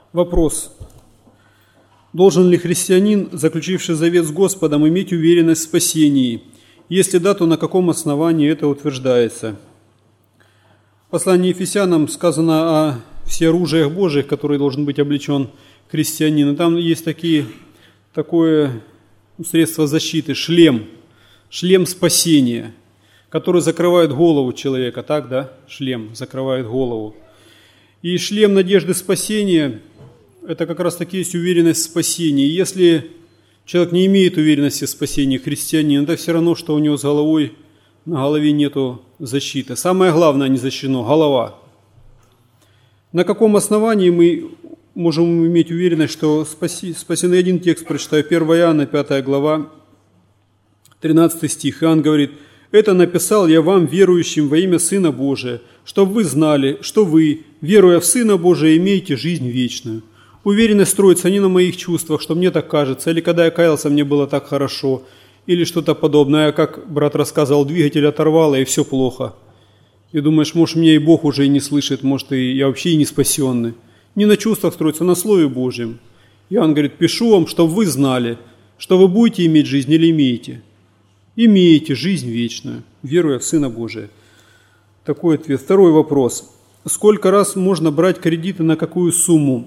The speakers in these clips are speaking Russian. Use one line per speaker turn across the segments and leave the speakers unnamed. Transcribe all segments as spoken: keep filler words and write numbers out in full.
Вопрос. Должен ли христианин, заключивший завет с Господом, иметь уверенность в спасении? Если да, то на каком основании это утверждается? В послании Ефесянам сказано о всеоружиях Божьих, которые должен быть облечен христианин. И там есть такие, такое средство защиты, шлем, шлем спасения, который закрывает голову человека, так, да? Шлем закрывает голову. И шлем надежды спасения – это как раз таки есть уверенность в спасении. Если человек не имеет уверенности в спасении, христианин, это все равно, что у него с головой, на голове нету защиты. Самое главное не защищено – голова. На каком основании мы можем иметь уверенность, что спаси, спасены? Один текст прочитаю, первое Иоанна, пятая глава, тринадцатый стих. Иоанн говорит: «Это написал я вам, верующим во имя Сына Божия, чтобы вы знали, что вы, веруя в Сына Божия, имеете жизнь вечную». Уверенность строится не на моих чувствах, что мне так кажется, или когда я каялся, мне было так хорошо, или что-то подобное, как брат рассказывал, двигатель оторвало, и все плохо. И думаешь, может, меня и Бог уже и не слышит, может, и я вообще и не спасенный. Не на чувствах строится, на Слове Божьем. Иоанн говорит: «Пишу вам, чтобы вы знали, что вы будете иметь жизнь или имеете. Имеете жизнь вечную, веруя в Сына Божия». Такой ответ. Второй вопрос. Сколько раз можно брать кредиты, на какую сумму?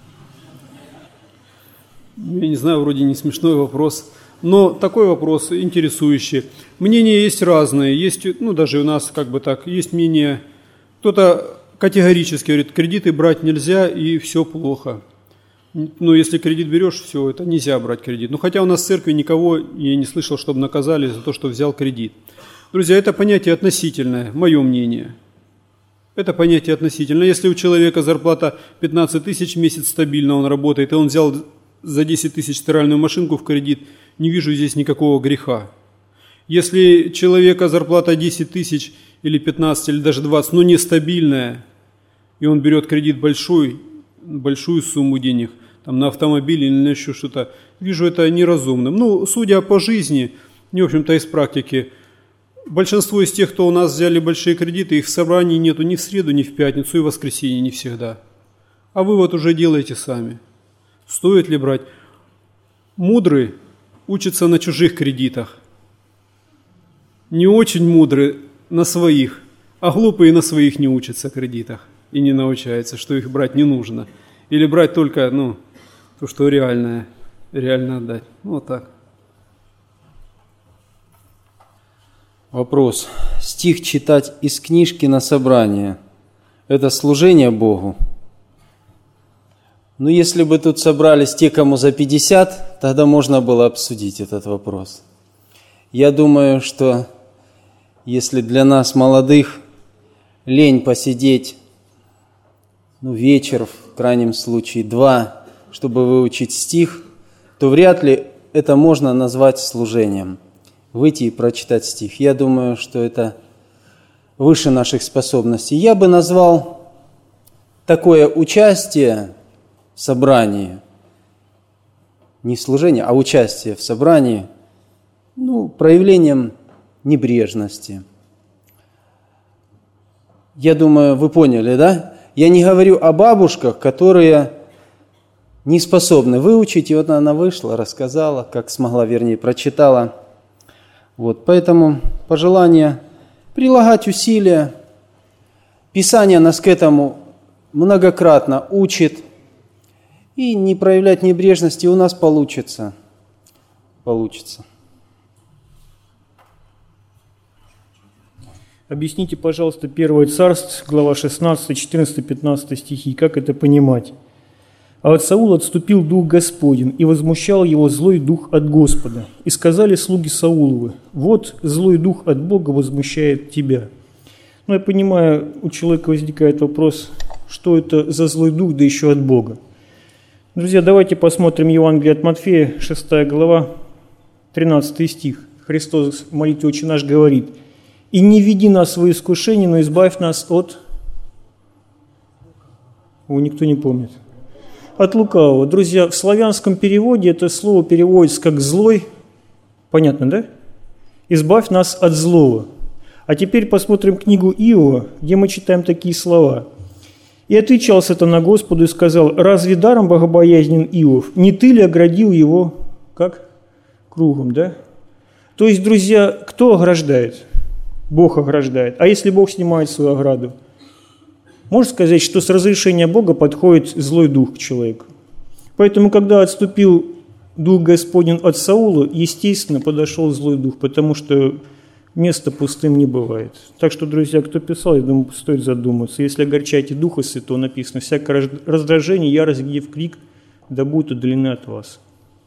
Я не знаю, вроде не смешной вопрос, но такой вопрос интересующий. Мнения есть разные, есть, ну даже у нас как бы так, есть мнение, кто-то категорически говорит, кредиты брать нельзя и все плохо. Ну, если кредит берешь, все, это нельзя брать кредит. Ну, хотя у нас в церкви никого, я не слышал, чтобы наказали за то, что взял кредит. Друзья, это понятие относительное, мое мнение. Это понятие относительное. Если у человека зарплата пятнадцать тысяч в месяц стабильно, он работает, и он взял за десять тысяч стиральную машинку в кредит, не вижу здесь никакого греха. Если у человека зарплата десять тысяч или пятнадцать, или даже двадцать, но нестабильная, и он берет кредит большой, большую сумму денег, там, на автомобиль или на еще что-то, вижу это неразумным. Ну, судя по жизни, не в общем-то из практики, большинство из тех, кто у нас взяли большие кредиты, их в собрании нету ни в среду, ни в пятницу, и в воскресенье не всегда. А вывод уже делаете сами. Стоит ли брать? Мудрый учится на чужих кредитах. Не очень мудрый на своих, а глупые на своих не учатся кредитах и не научаются, что их брать не нужно. Или брать только, ну, то, что реальное, реально отдать. Вот так.
Вопрос. Стих читать из книжки на собрание – это служение Богу? Ну, если бы тут собрались те, кому за пятьдесят, тогда можно было обсудить этот вопрос. Я думаю, что если для нас, молодых, лень посидеть, ну, вечер, в крайнем случае, два, чтобы выучить стих, то вряд ли это можно назвать служением. Выйти и прочитать стих. Я думаю, что это выше наших способностей. Я бы назвал такое участие в собрании, не служение, а участие в собрании, ну, проявлением небрежности. Я думаю, вы поняли, да? Я не говорю о бабушках, которые не способны выучить, и вот она вышла, рассказала, как смогла, вернее, прочитала. Вот, поэтому пожелание прилагать усилия. Писание нас к этому многократно учит. И не проявлять небрежности у нас получится. Получится.
Объясните, пожалуйста, первое Царств, глава шестнадцать, четырнадцать, пятнадцать стихи, как это понимать? «А от Саула отступил дух Господень, и возмущал его злой дух от Господа. И сказали слуги Сауловы: вот злой дух от Бога возмущает тебя». Ну, я понимаю, у человека возникает вопрос, что это за злой дух, да еще от Бога. Друзья, давайте посмотрим Евангелие от Матфея, шестая глава, тринадцатый стих. Христос в молитве «Отче наш» говорит: «И не веди нас в искушение, но избавь нас от...» О, никто не помнит. От лукавого. Друзья, в славянском переводе это слово переводится как «злой». Понятно, да? «Избавь нас от злого». А теперь посмотрим книгу Иова, где мы читаем такие слова. И отвечал сатана Господу и сказал: разве даром богобоязнен Иов? Не ты ли оградил его, как? Кругом, да? То есть, друзья, кто ограждает? Бог ограждает. А если Бог снимает свою ограду? Можно сказать, что с разрешения Бога подходит злой дух к человеку. Поэтому, когда отступил дух Господень от Саула, естественно, подошел злой дух, потому что место пустым не бывает. Так что, друзья, кто писал, я думаю, стоит задуматься. Если огорчаете Духа Святого, написано: всякое раздражение, ярость, гнев, крик, да будут удалены от вас.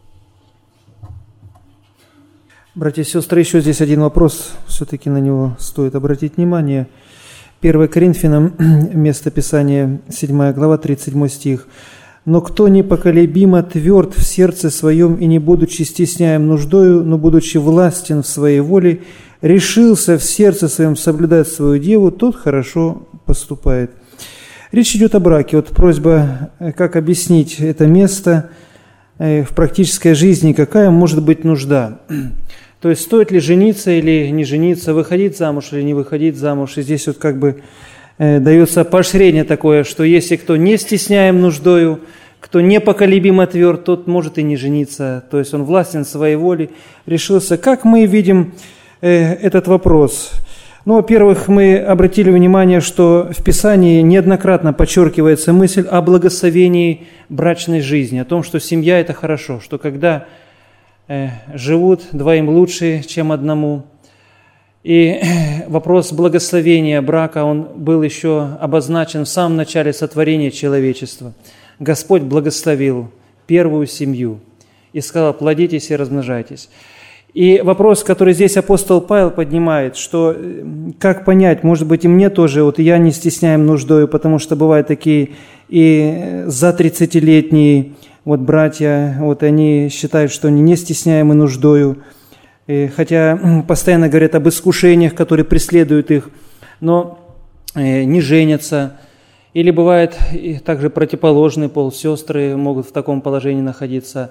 Братья и сестры, еще здесь один вопрос, все-таки на него стоит обратить внимание. первое Коринфянам, место Писания, седьмая глава, тридцать седьмой стих. «Но кто непоколебимо тверд в сердце своем и не будучи стесняем нуждою, но будучи властен в своей воле, решился в сердце своем соблюдать свою деву, тот хорошо поступает». Речь идет о браке. Вот просьба, как объяснить это место в практической жизни, какая может быть нужда. То есть стоит ли жениться или не жениться, выходить замуж или не выходить замуж. И здесь вот как бы э, дается поощрение такое, что если кто не стесняем нуждою, кто непоколебимо тверд, тот может и не жениться. То есть он властен своей волей, решился. Как мы видим э, этот вопрос? Ну, во-первых, мы обратили внимание, что в Писании неоднократно подчеркивается мысль о благословении брачной жизни, о том, что семья – это хорошо, что когда э, живут двоим лучше, чем одному. И э, вопрос благословения брака, он был еще обозначен в самом начале сотворения человечества. Господь благословил первую семью и сказал: плодитесь и размножайтесь. И вопрос, который здесь апостол Павел поднимает, что как понять, может быть, и мне тоже, вот я не стесняем нуждою, потому что бывают такие и за тридцатилетние вот братья, вот они считают, что они не стесняемы нуждою, и хотя постоянно говорят об искушениях, которые преследуют их, но не женятся. Или бывает и также противоположный пол, сестры могут в таком положении находиться.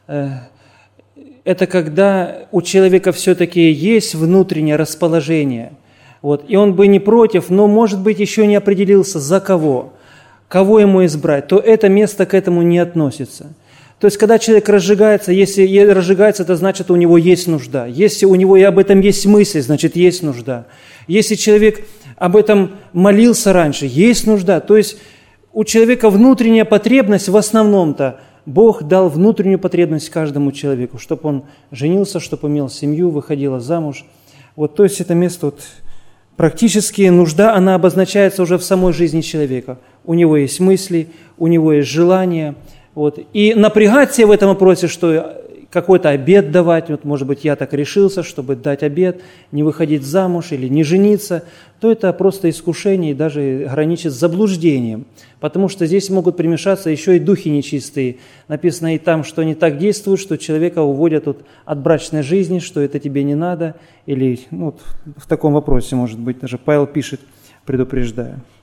Это когда у человека все-таки есть внутреннее расположение, вот, и он бы не против, но, может быть, еще не определился, за кого, кого ему избрать, то это место к этому не относится. То есть, когда человек разжигается, если разжигается, это значит, у него есть нужда. Если у него и об этом есть мысль, значит, есть нужда. Если человек об этом молился раньше, есть нужда. То есть, у человека внутренняя потребность в основном-то, Бог дал внутреннюю потребность каждому человеку, чтобы он женился, чтобы имел семью, выходила замуж. Вот, то есть это место, вот, практически нужда, она обозначается уже в самой жизни человека. У него есть мысли, у него есть желания. Вот. И напрягать себя в этом вопросе, что какой-то обет давать, вот, может быть, я так решился, чтобы дать обет, не выходить замуж или не жениться, то это просто искушение и даже граничит с заблуждением. Потому что здесь могут примешаться еще и духи нечистые. Написано и там, что они так действуют, что человека уводят вот от брачной жизни, что это тебе не надо. Или ну, вот в таком вопросе, может быть, даже Павел пишет, предупреждая.